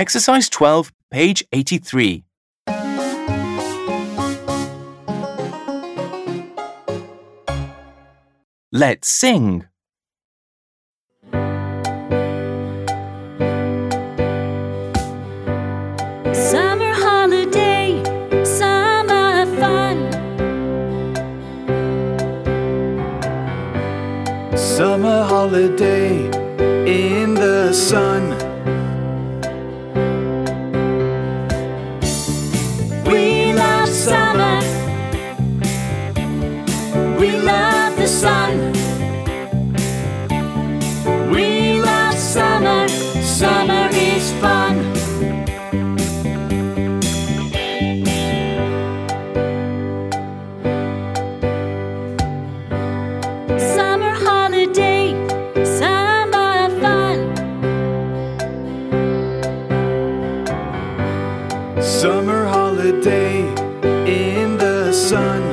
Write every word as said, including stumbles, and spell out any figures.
Exercise twelve, page eighty-three. Let's sing. Summer holiday, summer fun. Summer holiday in the sun. We love summer. We love the sun. We love summer. Summer is fun. Summer holiday, summer fun. Summer holiday in the sun.